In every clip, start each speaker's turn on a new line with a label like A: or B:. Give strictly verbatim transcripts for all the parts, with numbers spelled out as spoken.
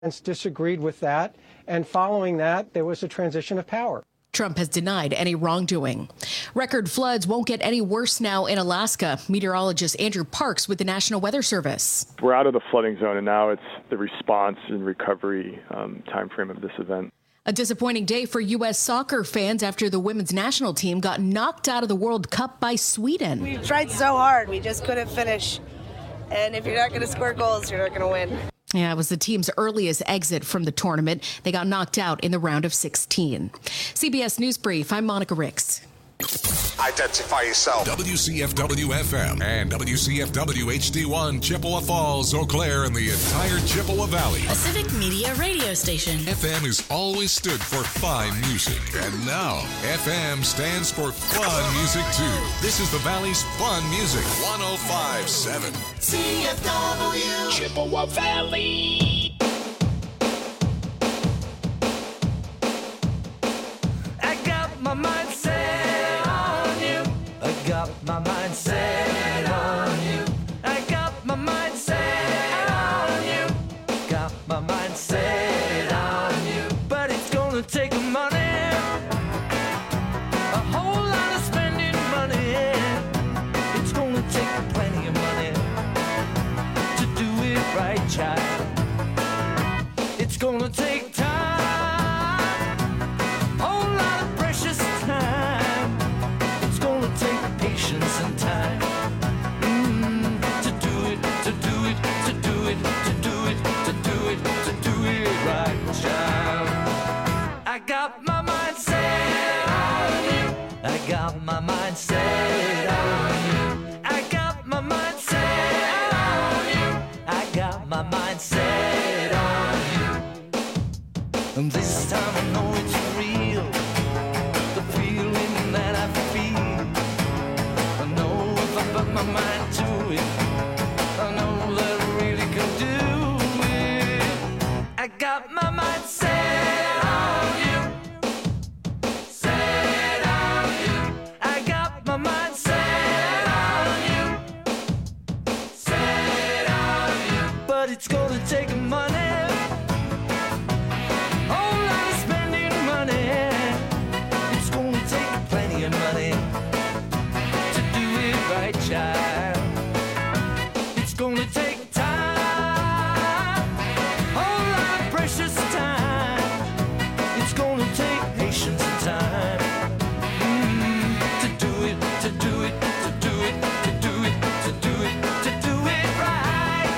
A: disagreed with that, and following that, there was a transition of power.
B: Trump has denied any wrongdoing. Record floods won't get any worse now in Alaska. Meteorologist Andrew Parks with the National Weather Service.
C: We're out of the flooding zone, and now it's the response and recovery um, timeframe of this event.
B: A disappointing day for U S soccer fans after the women's national team got knocked out of the World Cup by Sweden.
D: We tried so hard, we just couldn't finish. And if you're not going to score goals, you're not going to win.
B: Yeah, it was the team's earliest exit from the tournament. They got knocked out in the round of sixteen. C B S News Brief, I'm Monica Ricks.
E: Identify yourself.
F: W C F W F M and W C F W H D one, Chippewa Falls, Eau Claire, and the entire Chippewa Valley.
G: A Civic Media radio station.
F: F M has always stood for fine music. And now, F M stands for fun music, too. This is the Valley's fun music. one oh five point seven.
E: C F W.
H: Chippewa Valley.
I: I got my mind set on you. I got my mind set on you. I got my mind set on you. Got my mind set on you. But it's gonna take money. A whole lot of spending money. It's gonna take plenty of money to do it right, child. It's gonna take time. And time mm, to do it, to do it, to do it, to do it, to do it, to do it right, child. I got my mind set on you. I got my mind set on you. I got my mind set on you. I got my mind set on you. And this time I know it's real. The feeling that I feel. Put my mind to it. I know that I really can do it. I got my mind set on you. Set on you. I got my mind set on you. Set on you. But it's gonna take money. Whole lot of spending money. It's gonna take plenty of money. Right, child. It's gonna take time, whole lot of precious time. It's gonna take patience and time mm, to do it, to do it, to do it, to do it, to do it, to do it right.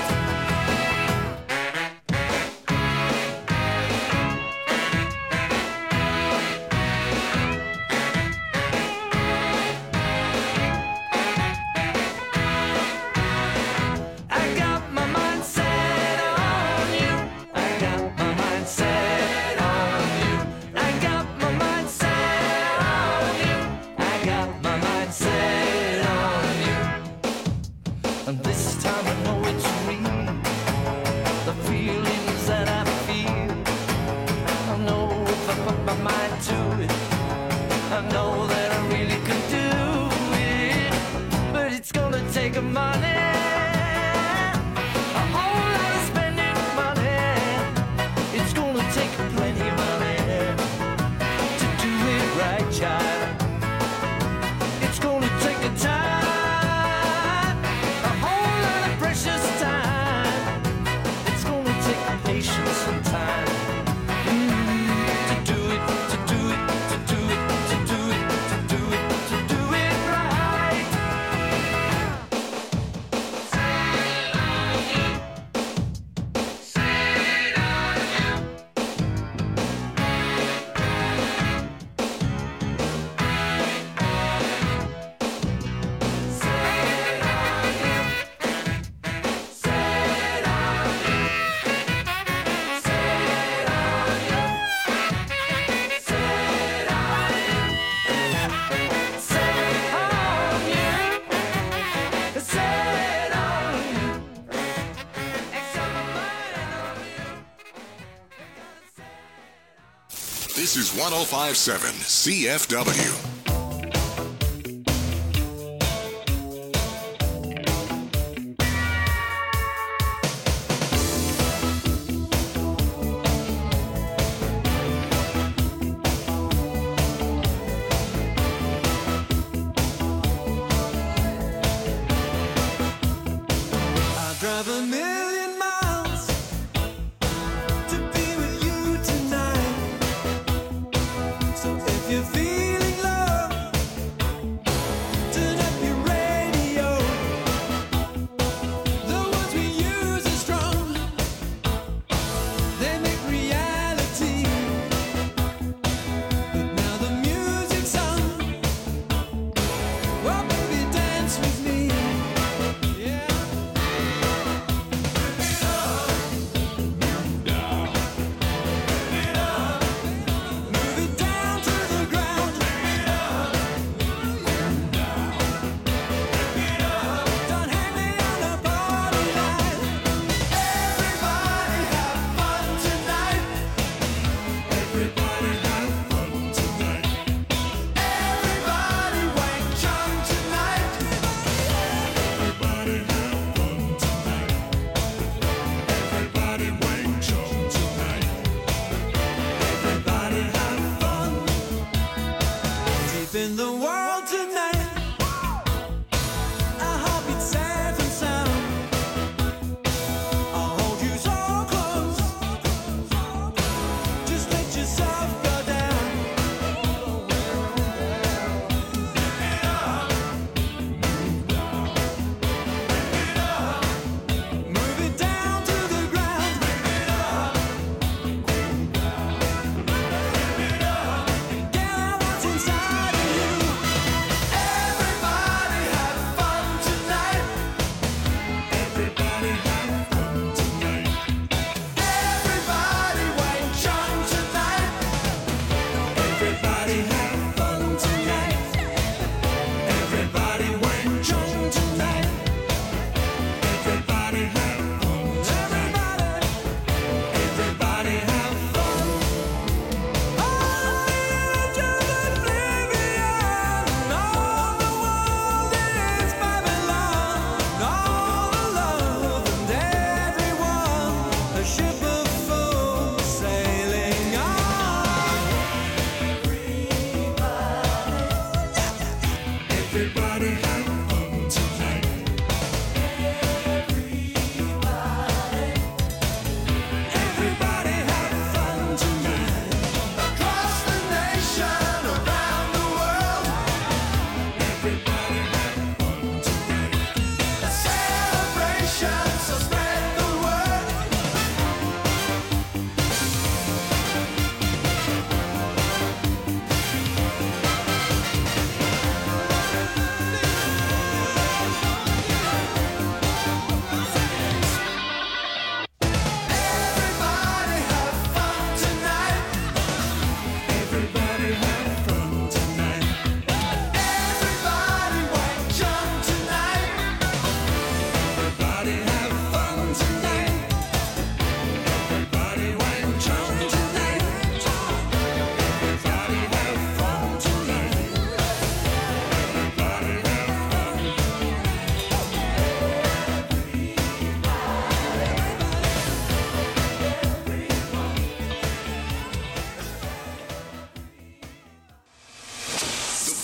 F: This is one oh five point seven C F W.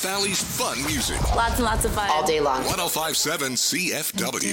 F: Valley's fun music.
G: Lots and lots of fun.
J: All day long.
F: one oh five point seven C F W.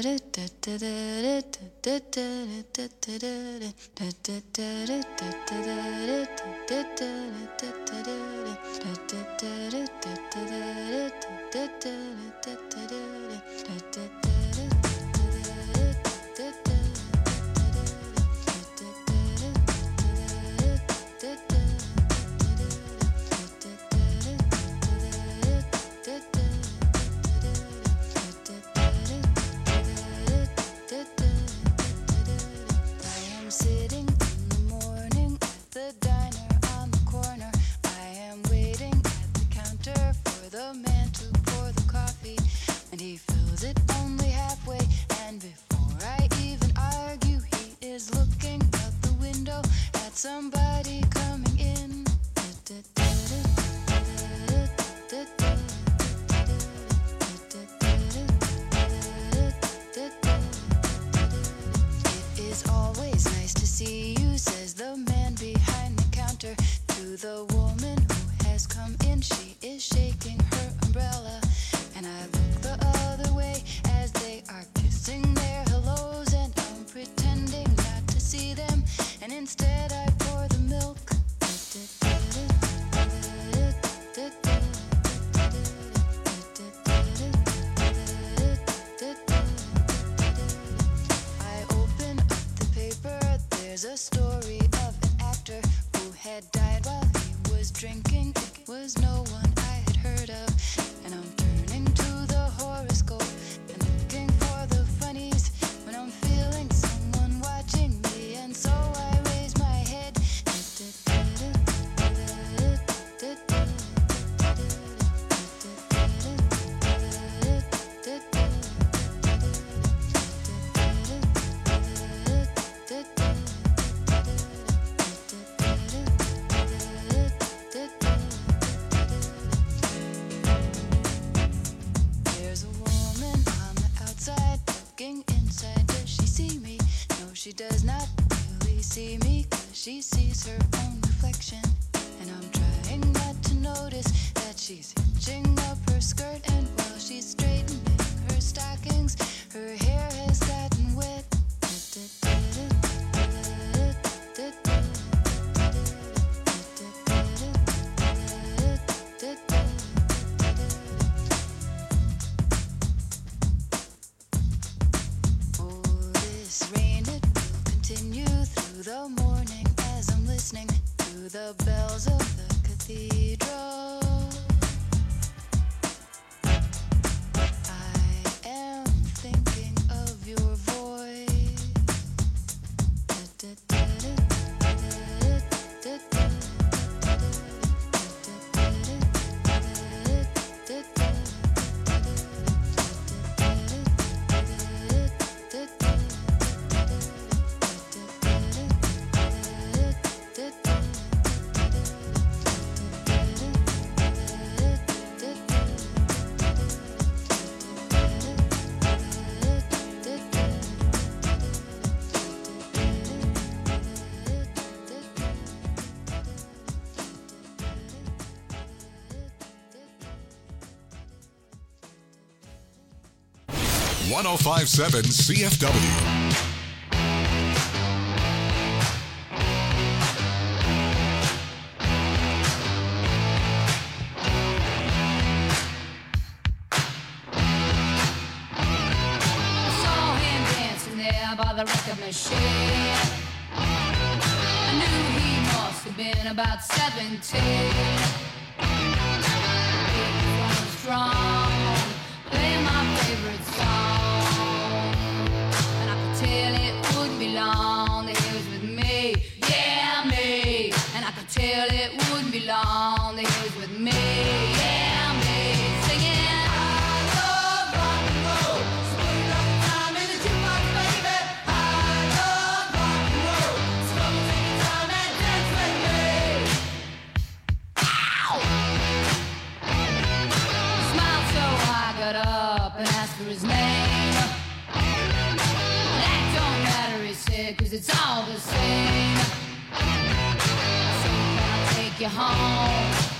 K: Somebody coming in. It is always nice to see you, says the man behind the counter to the woman who has come in. She is shaking her umbrella, and I look the other way as they are kissing their hellos, and I'm pretending not to see them, and instead I pour the milk. I open up the paper, there's a story of an actor who had died while he was drinking. It was no one I had heard of, and I'm turning to the horoscope and looking for the funnies when I'm feeling someone watching me, and so I raise my head. There's a woman on the outside looking inside. Does she see me? No, she does not really see me, 'cause she sees her own reflection. And I'm trying not to notice that she's hitching up her skirt, and while she's straightening her stockings, her hair has gotten wet. Oh, this rain, it will continue through the morning as I'm listening to the bells of the cathedral. I am thinking of your voice.
F: one oh five point seven C F W.
K: By the record machine, I knew he must have been about seventeen. He was strong, play my favorite song, and I could tell it wouldn't be long that he was with me, yeah me. And I could tell it wouldn't be long that he was with me, yeah me. Singing. His name. That don't matter, he said, 'cause it's all the same. So can I take you home?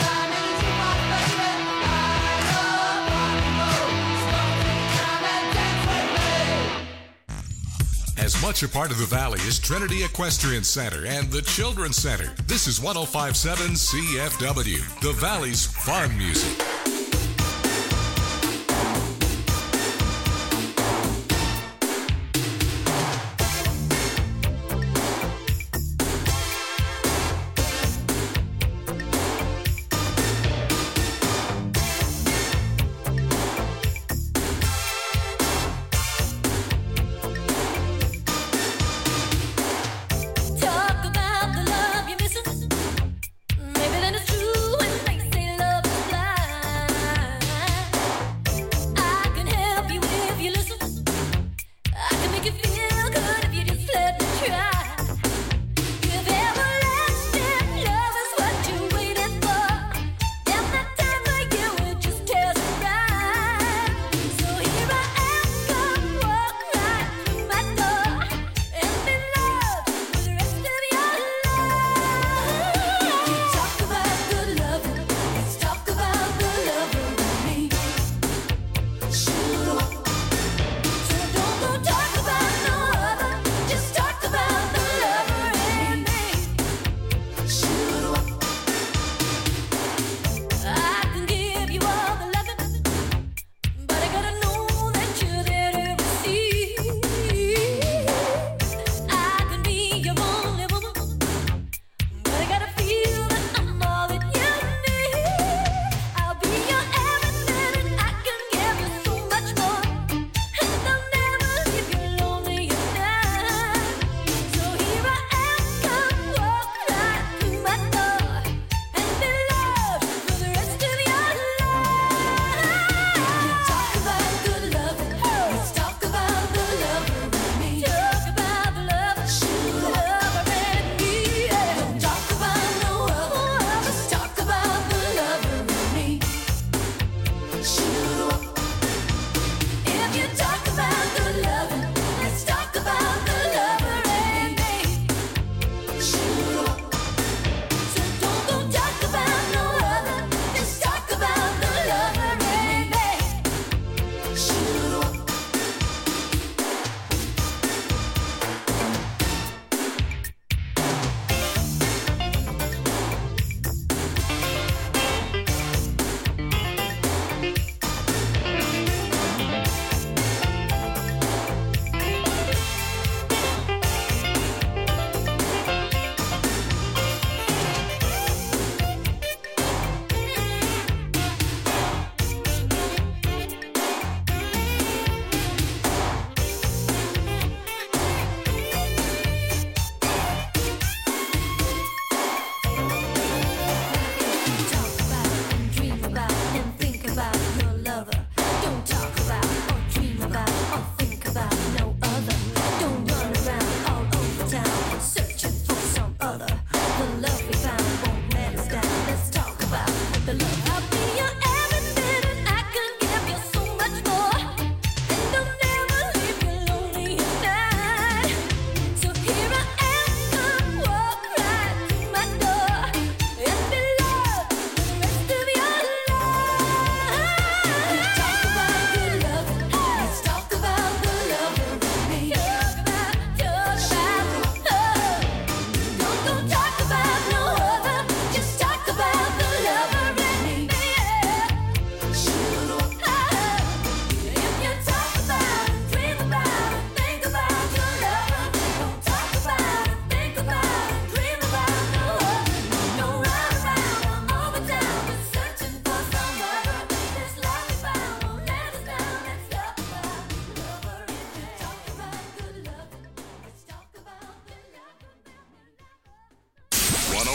F: As much a part of the Valley as Trinity Equestrian Center and the Children's Center, this is one oh five point seven C F W, the Valley's fun music.
J: Maybe then it's true when they say love is blind.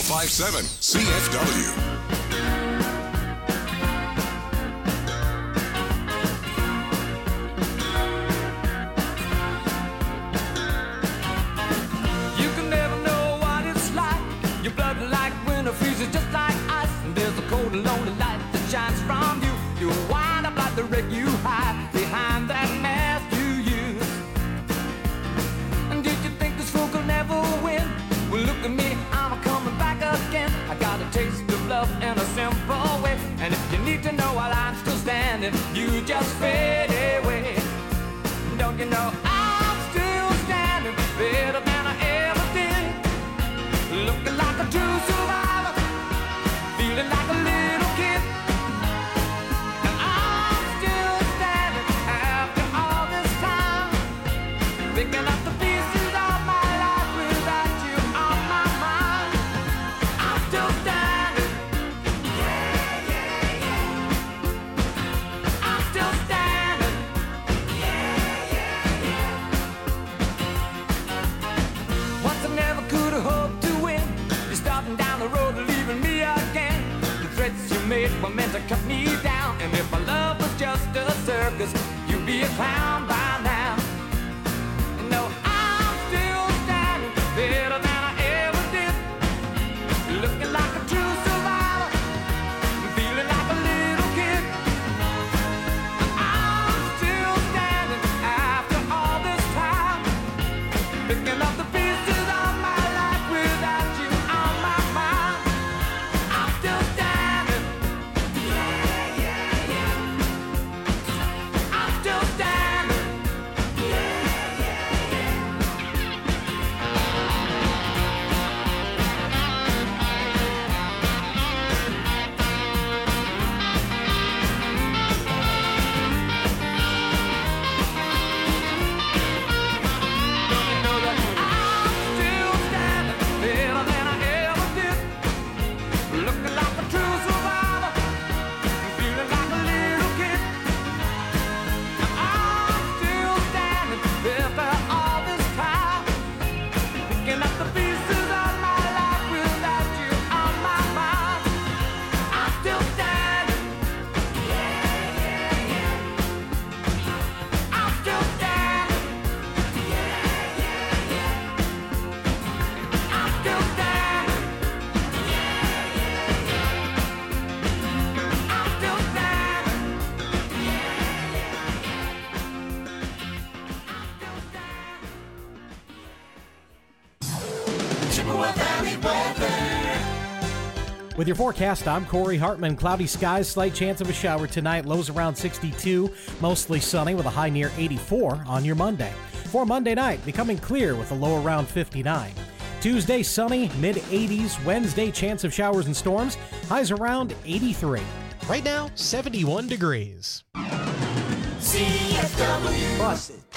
F: five point seven C F W.
I: Freezes just like ice, and there's a cold and lonely light that shines from you. You wind up like the wreck you hide behind that mask you use. And did you think this fool could never win? Well, look at me, I'm coming back again. I got a taste of love in a simple way. And if you need to know while I'm still standing, you just fade away. Don't you know I'm still standing better than I ever did? Looking like a true survivor, feeling like a little kid. And I'm still standing after all this time, picking up the pieces of my life without you on my mind. I'm still standing. Yeah, yeah, yeah. I'm still standing. Yeah, yeah, yeah. Once I never could have hoped to win. You're starting down the road, leaving me again. The threats you made were meant to cut me down. And if my love was just a circus, you'd be a clown by now. And no, I'm still standing better than I ever did. Looking like a true survivor, feeling like a little kid. And I'm still standing after all this time, picking up the pieces of my life without you on my mind. I'm still standing. Yeah, yeah, yeah. I'm still standing. Yeah, yeah, yeah. Don't you know that I'm still standing better than I ever did? Looking like a true survivor, feeling like a little kid. And I'm still standing after all this time, picking up the pieces of my life without you on my mind. I'm still standing. Yeah, yeah, yeah. I'm still standing. Yeah, yeah, yeah. I'm still standing. Yeah, yeah, yeah. I'm still standing. Yeah, yeah, yeah.
E: Chippewa Valley weather.
J: With your forecast, I'm Corey Hartman. Cloudy skies, slight chance of a shower tonight. Lows around sixty-two, mostly sunny with a high near eighty-four on your Monday. For Monday night, becoming clear with a low around fifty-nine. Tuesday, sunny, mid eighties. Wednesday, chance of showers and storms. Highs around eighty-three.
L: Right now, seventy-one degrees.
E: C F W.
A: Bust it.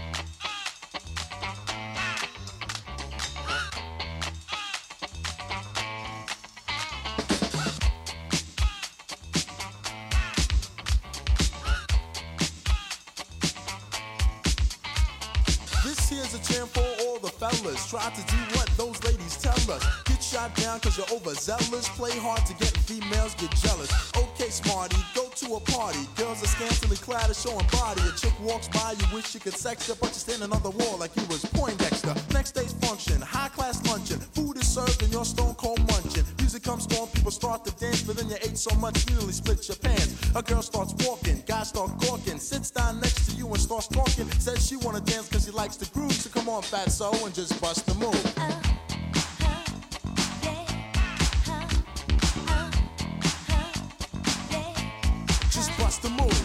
M: This here's a jam for all the fellas. Try to do what those ladies tell us. Get shot down cause you're overzealous. Play hard to get females get jealous. Okay, smarty, go to a party. Girls are scantily clad and showing body. A chick walks by, you wish you could sex her, but you're standing on the wall like you was Poindexter. Next day's function, high class luncheon. Food is served and you're stone cold munching. Music comes on, people start to dance, but then you ate so much you nearly split your pants. A girl starts walking, guys start gawking, sits down next to you and starts talking. Says she wanna dance cause she likes the groove, so come on fatso and just bust the move. Just bust the move.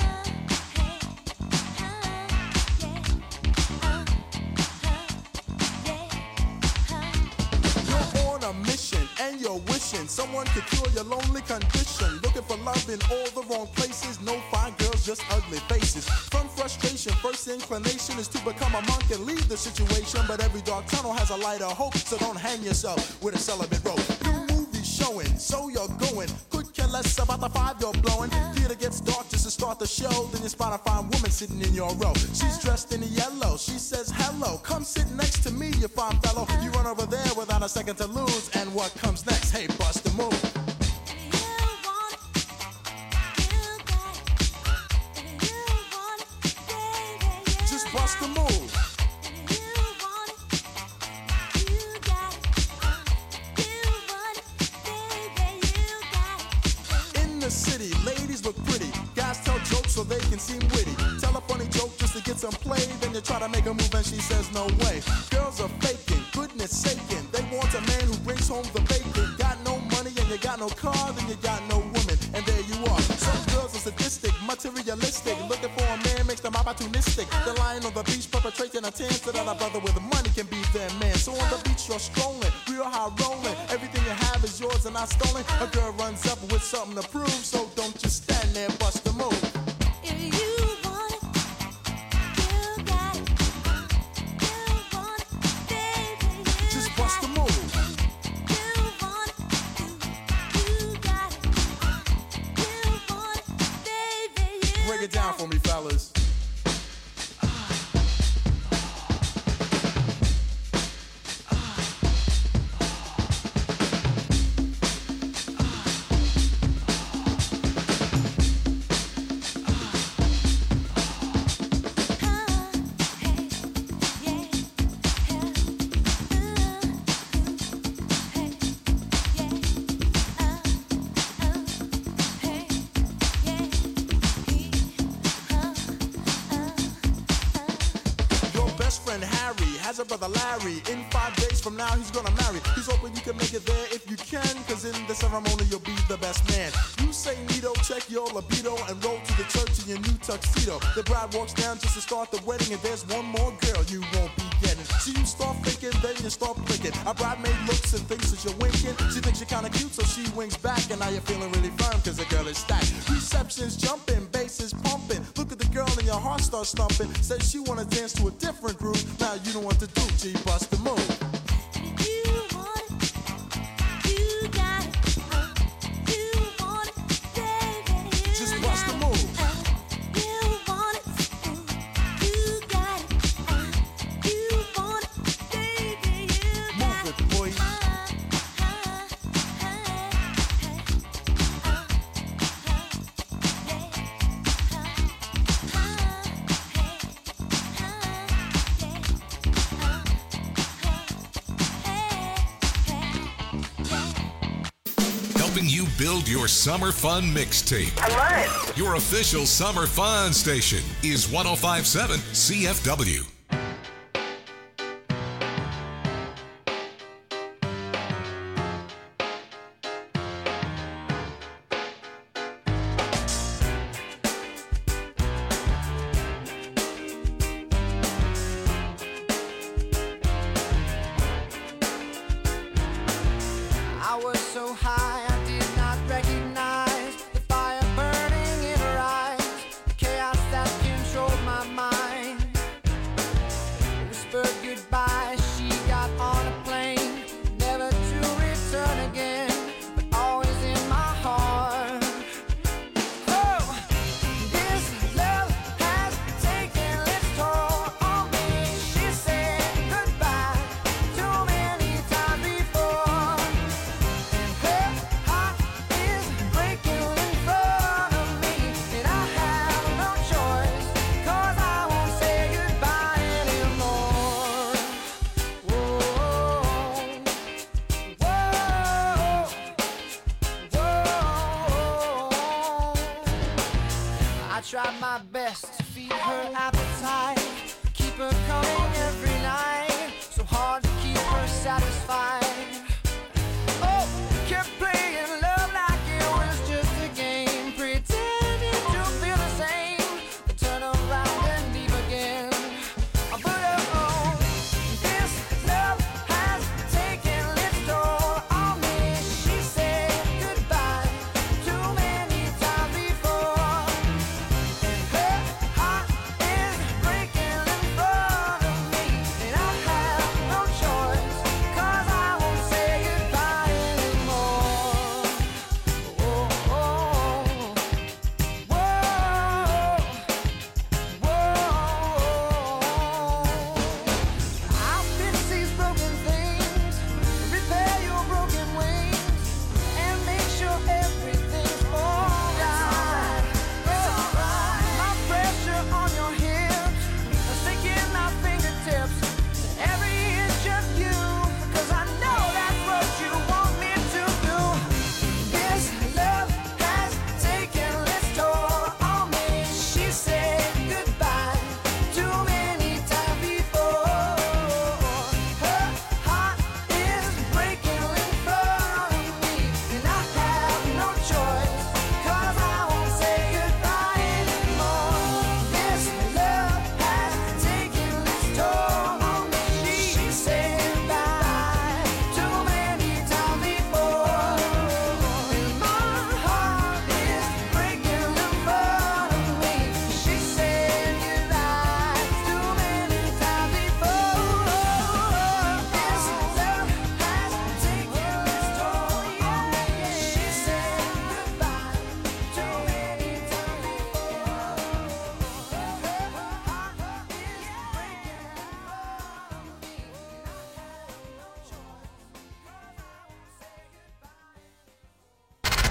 M: You're on a mission and you're wishing someone could cure your lonely condition. Looking for love in all the wrong places. No fine girls, just ugly faces. From frustration, first inclination is to become a monk and leave the situation. But every dark tunnel has a light of hope, so don't hang yourself with a celibate rope. New movies showing, so you're going. Could care less about the five you're blowing. Theater gets dark just to start the show. Then you spot a fine woman sitting in your row. She's dressed in yellow. She says, hello, come sit next to me, you fine fellow. You run over there without a second to lose. And what comes next? Hey, bust the move. Just bust the move. In the city, ladies look pretty. Guys tell jokes so they can seem witty. Tell a funny joke just to get some play. Then you try to make a move and she says no way. Girls are faking, goodness saking. They want a man who brings home the bacon. Got no money and you got no car, then you got no woman. And there you are. Some girls are sadistic, materialistic. Looking for a man makes them opportunistic. They're lying on the beach perpetrating a tan so that a brother with money can be their man. So on the beach you're strolling, real high rolling. Everything you have is yours and not stolen. A girl runs up with something to prove. So don't just stand there, bust the move.
E: If you want it, you got it. You want it, baby, you
M: just bust the move.
E: You want it, you got it. You want it, baby, you
M: Break it down for me, fellas. Has a brother Larry. In five days from now he's gonna marry. He's hoping you can make it there if you can, cause in the ceremony you'll be the best man. You say Nito, check your libido and roll to the church in your new tuxedo. The bride walks down just to start the wedding, and there's one more girl you won't be getting. So you start thinking, then you start clicking. A bridemaid looks and thinks that you're winking. She thinks you're kinda cute, so she winks back, and now you're feeling really firm cause the girl is stacked. Reception's jumping, bass is pumping. Look at the girl and your heart starts thumping. Says she wanna dance to a different groove. Now you don't want to do, G, bust the move. Just bust the move. Move it, boy.
F: Helping you build your summer fun mixtape.
N: I love it.
F: Your official summer fun station is one oh five point seven C F W.
I: I was so high I did not recognize the fire burning in her eyes, the chaos that controlled my mind. Whispered goodbye, she got on a plane, never to return again, but always in my heart. Oh, this love has taken its toll on me. She said goodbye too many times before. Her heart is breaking in front of me, and I have no choice, 'cause I won't say goodbye anymore. Whoa, whoa, whoa. I tried my best to feed her appetite, keep her coming every night, so hard to keep her satisfied. Oh, kept playing love like it was just a game, pretending to feel the same, but turn around and leave again. But oh, this love has taken its toll on me. She said goodbye too many times before, and her heart is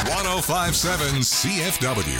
F: one oh five point seven C F W.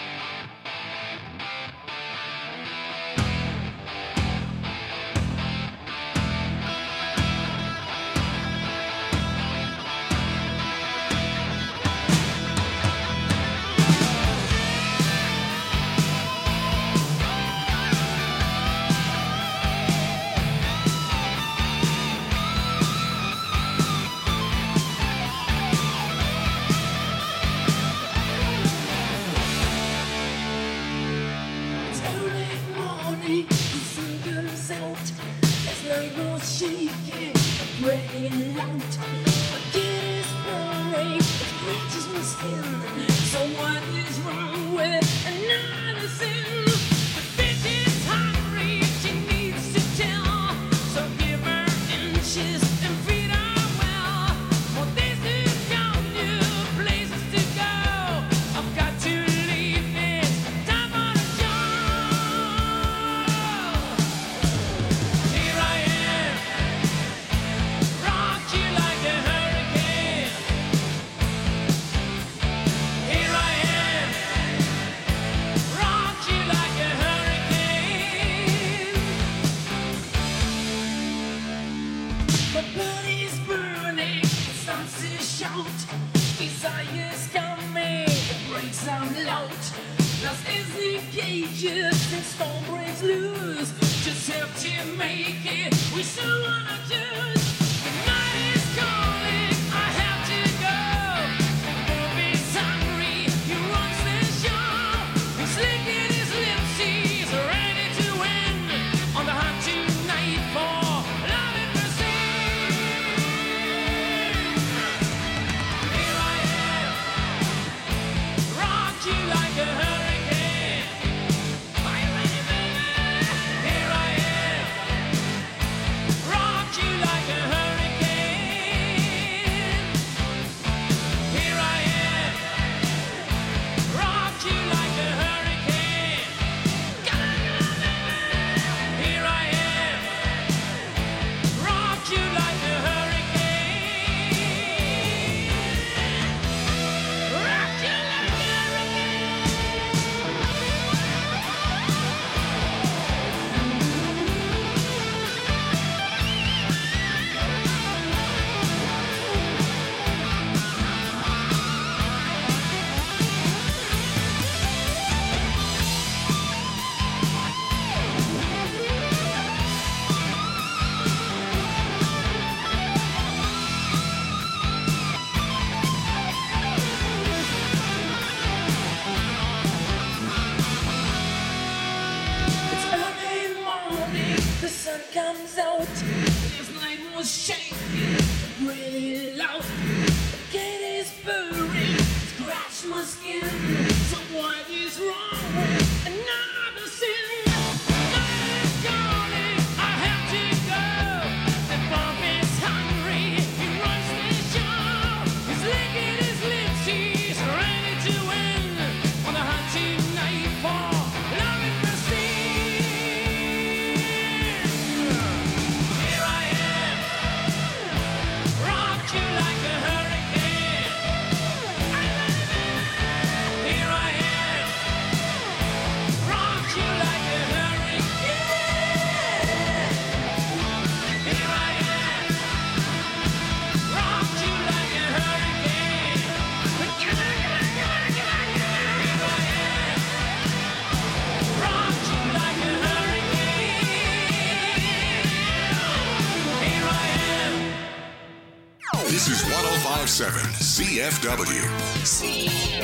F: This is one oh five point seven C F W.
H: C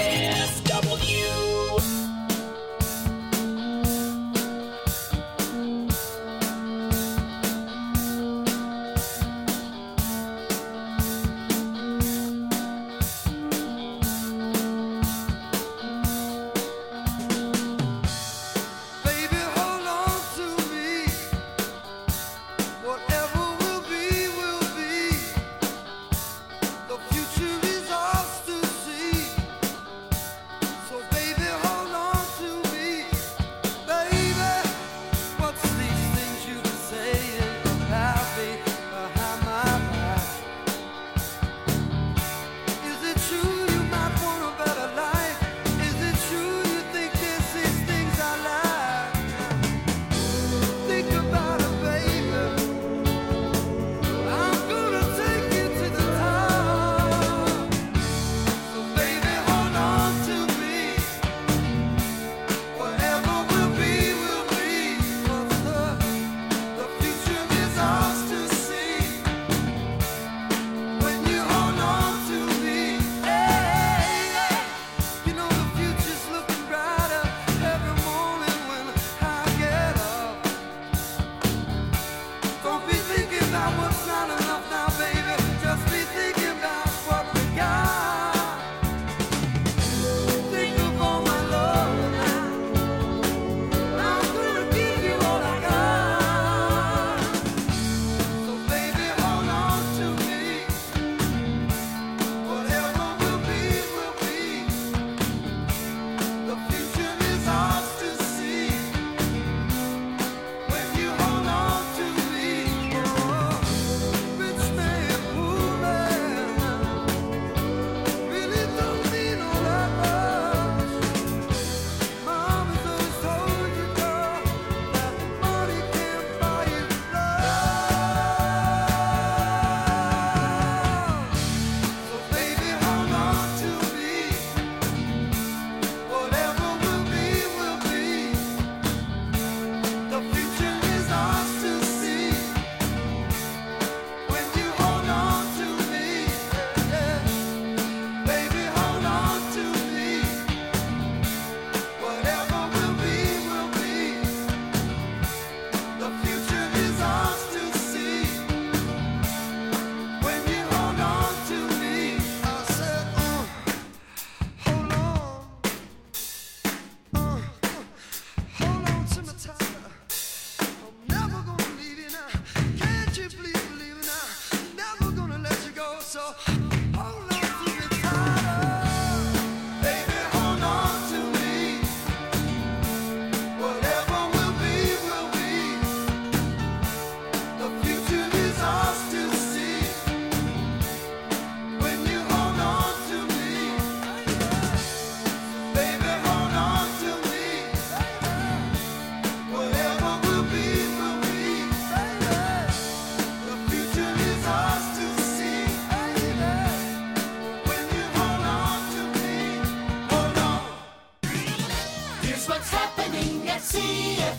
H: F W.
N: Future is ours to see. So baby,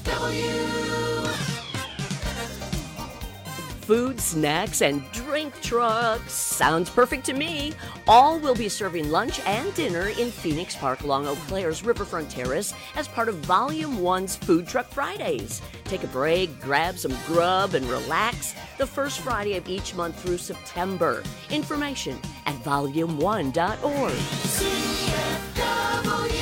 H: W.
N: Food, snacks, and drink trucks. Sounds perfect to me. All will be serving lunch and dinner in Phoenix Park along Eau Claire's Riverfront Terrace as part of Volume one's Food Truck Fridays. Take a break, grab some grub, and relax the first Friday of each month through September. Information at volume one dot org.
H: C F W.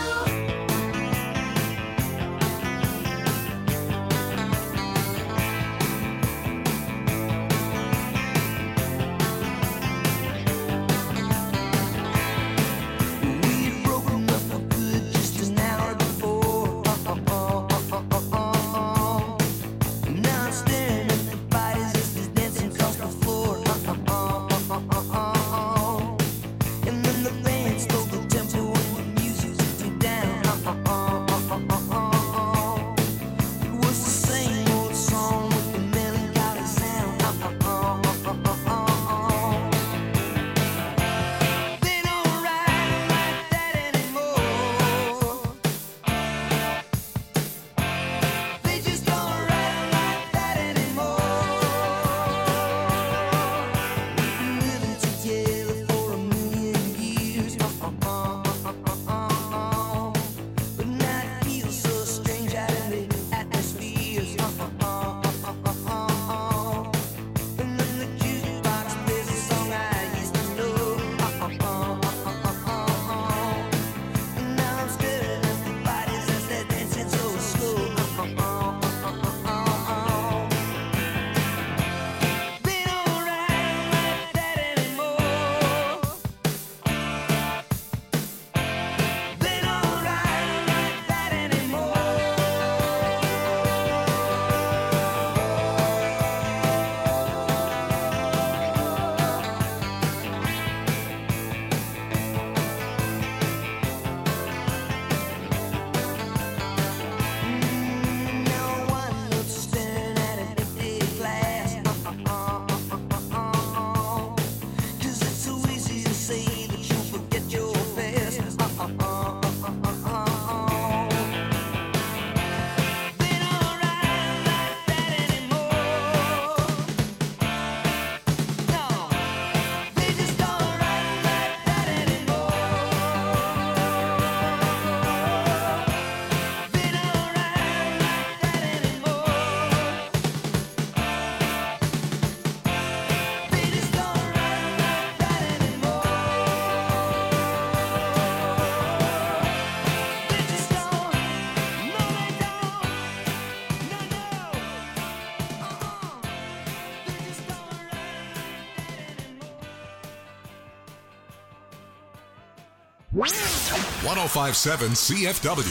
F: one oh five point seven C F W.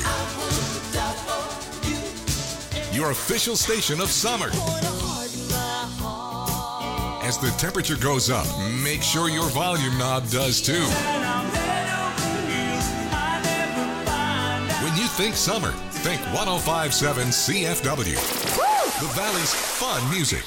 F: Your official station of summer. As the temperature goes up, make sure your volume knob does too. When you think summer, think one oh five point seven C F W. The Valley's fun music.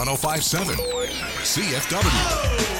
F: one oh five point seven C F W.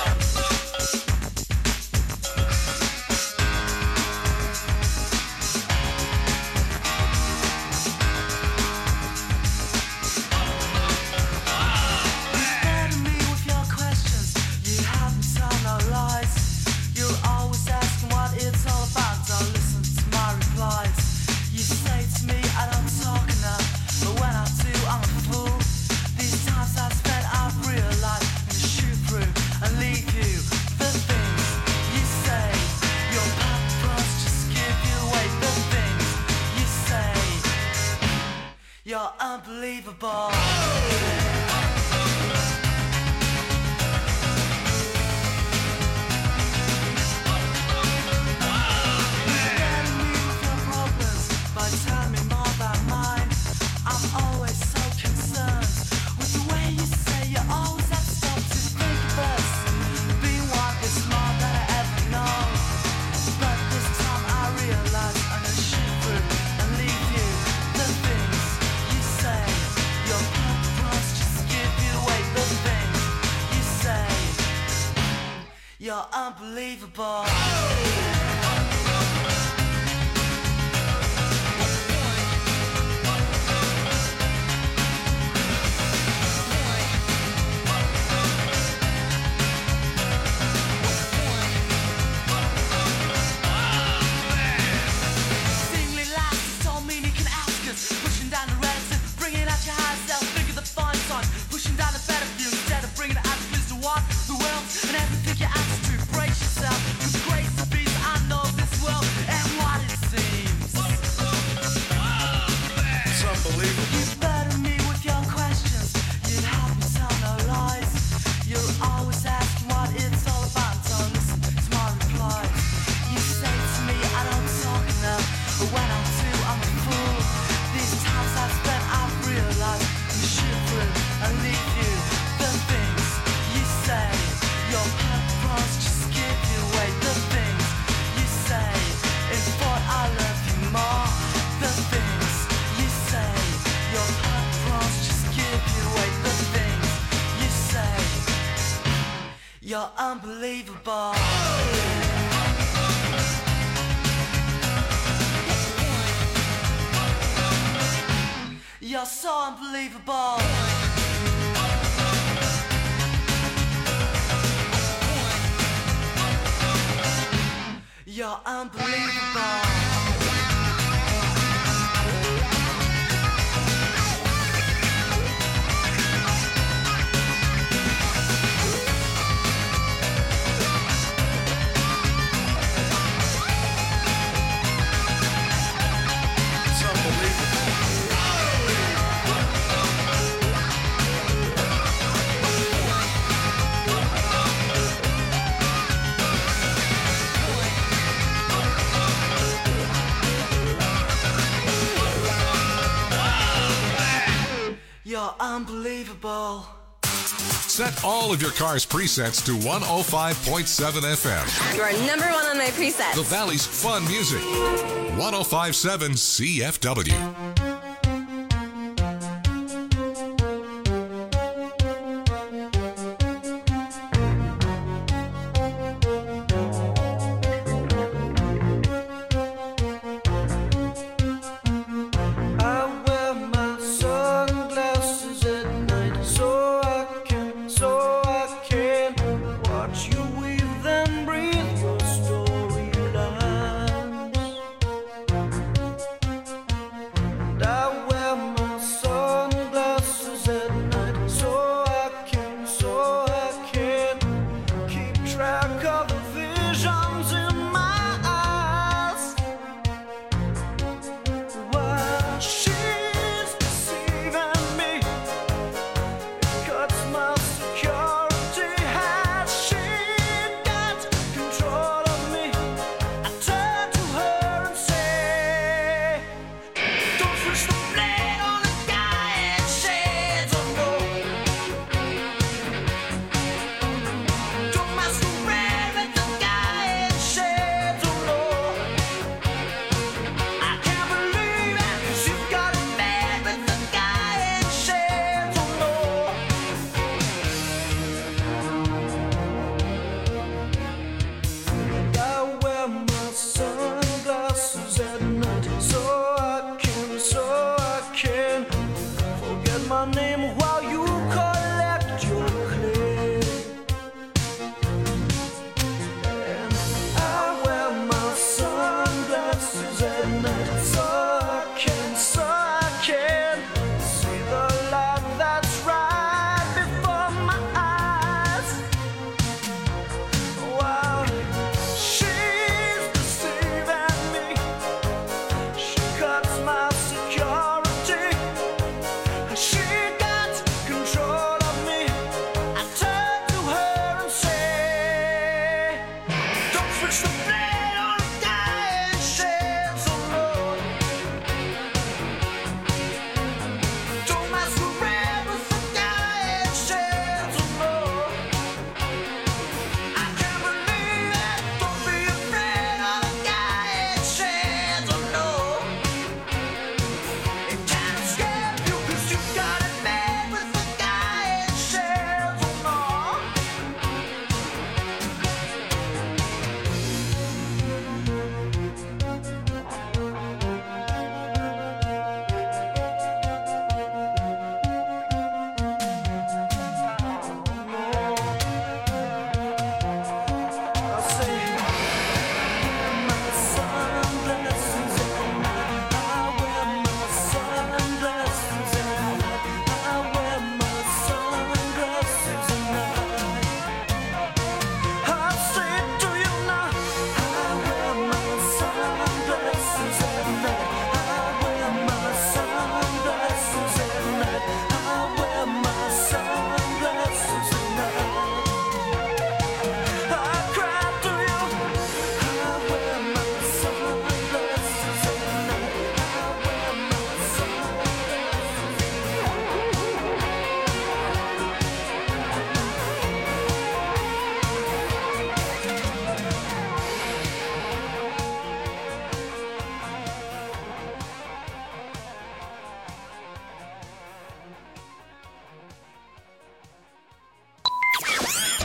I: You're unbelievable. You're unbelievable. Singly laughs, so mean you can ask us. Pushing down the relative, bringing out your high self. Think of the fine song. Pushing down the battlefield instead of bringing it out close to what the world and everything you ask to brace yourself. With grace and peace, I know this world and what it seems.
M: It's unbelievable.
I: You burden me with your questions. You help me tell no lies. You're always asking what it's all about. Don't listen to my replies. You say to me I don't talk enough, but when I do, I'm a fool. These times I've spent, I've realized you shoot through and leave you. The things you say, your purpose just give you away. The things you say, it's what I love you more. The things you say, your purpose just give you away. The things you say, you're unbelievable. You're so unbelievable. You're unbelievable.
M: It's unbelievable.
I: You're unbelievable.
F: Set all of your car's presets to one oh five point seven F M.
O: You are number one on my presets.
F: The Valley's fun music. one oh five point seven C F W.
I: I wear my sunglasses at night so I can, so I can watch you weave and breathe your storylines.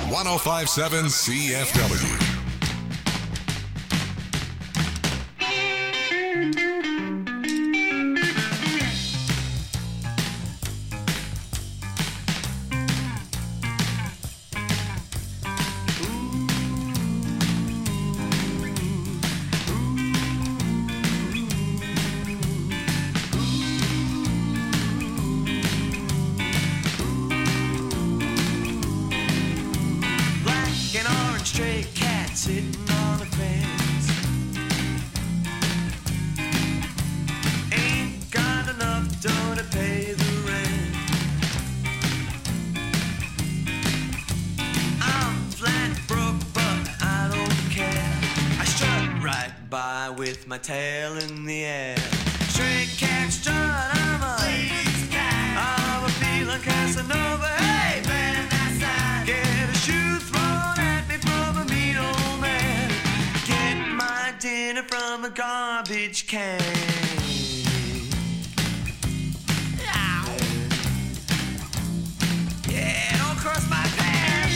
F: one oh five point seven C F W.
I: With my tail in the air, stray cat strut. I'm a ladies' cat. I'm a feline Casanova. Hey, man, that's that. Get a shoe thrown at me from a mean old man. Get my dinner from a garbage can. Ow. Yeah, don't cross my path.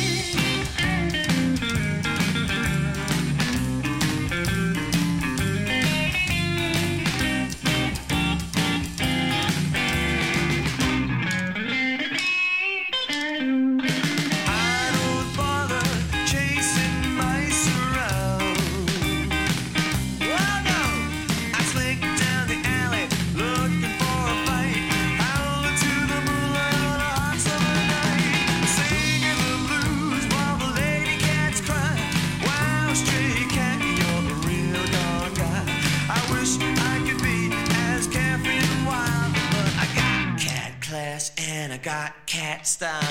I: And I got cat style.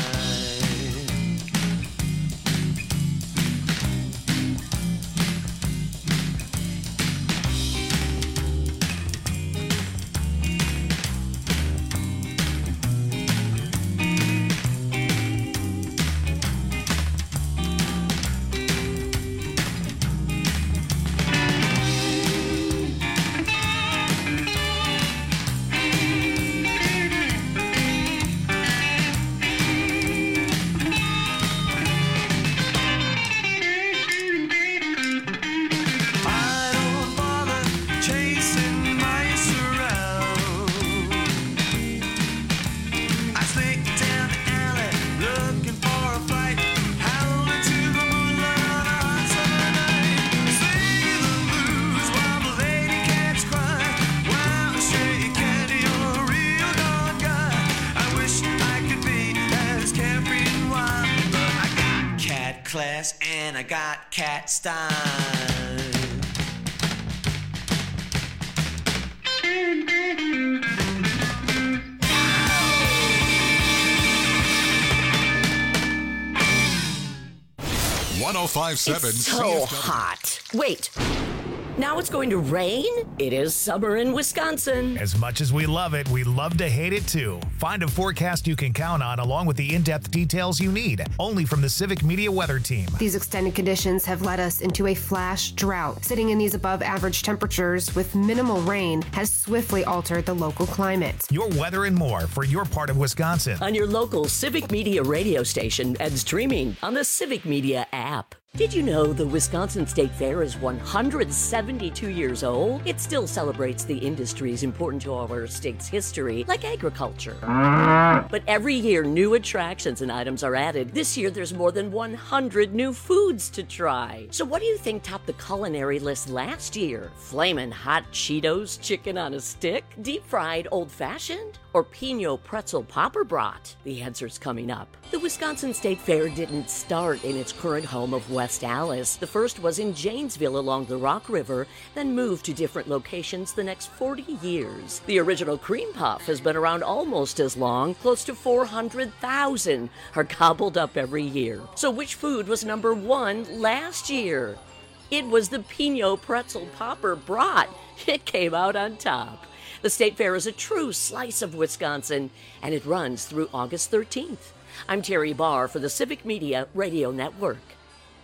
I: Class and I got cat style.
F: one oh five point seven
N: It's so hot. Wait. Now it's going to rain? It is summer in Wisconsin.
O: As much as we love it, we love to hate it too. Find a forecast you can count on along with the in-depth details you need, only from the Civic Media Weather Team.
P: These extended conditions have led us into a flash drought. Sitting in these above average temperatures with minimal rain has swiftly altered the local climate.
O: Your weather and more for your part of Wisconsin.
N: On your local Civic Media radio station and streaming on the Civic Media app. Did you know the Wisconsin State Fair is one hundred seventy-two years old? It still celebrates the industries important to our state's history, like agriculture. But every year, new attractions and items are added. This year, there's more than one hundred new foods to try. So what do you think topped the culinary list last year? Flamin' hot Cheetos chicken on a stick? Deep-fried old-fashioned? Or Pinot pretzel popper brat? The answer's coming up. The Wisconsin State Fair didn't start in its current home of West Allis. The first was in Janesville along the Rock River, then moved to different locations the next forty years. The original cream puff has been around almost as long. Close to four hundred thousand are gobbled up every year. So which food was number one last year? It was the Pinot pretzel popper brat. It came out on top. The State Fair is a true slice of Wisconsin, and it runs through August thirteenth. I'm Terry Barr for the Civic Media Radio Network.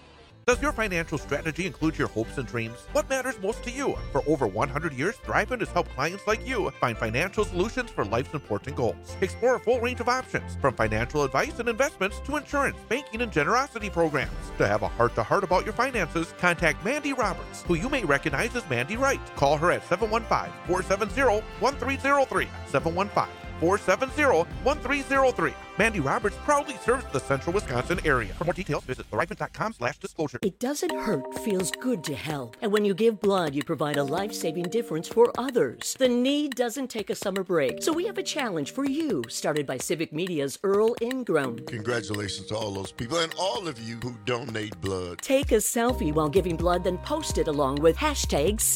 Q: Does your financial strategy include your hopes and dreams? What matters most to you? For over one hundred years, Thriven has helped clients like you find financial solutions for life's important goals. Explore a full range of options, from financial advice and investments to insurance, banking, and generosity programs. To have a heart-to-heart about your finances, contact Mandy Roberts, who you may recognize as Mandy Wright. Call her at seven one five, four seven zero, one three zero three, seven one five, four seven zero, one three zero three. Mandy Roberts proudly serves the central Wisconsin area. For more details, visit thriven.com slash disclosure.
N: It doesn't hurt, feels good to help. And when you give blood, you provide a life-saving difference for others. The need doesn't take a summer break. So we have a challenge for you, started by Civic Media's Earl Ingram.
R: Congratulations to all those people and all of you who donate blood.
N: Take a selfie while giving blood, then post it along with hashtag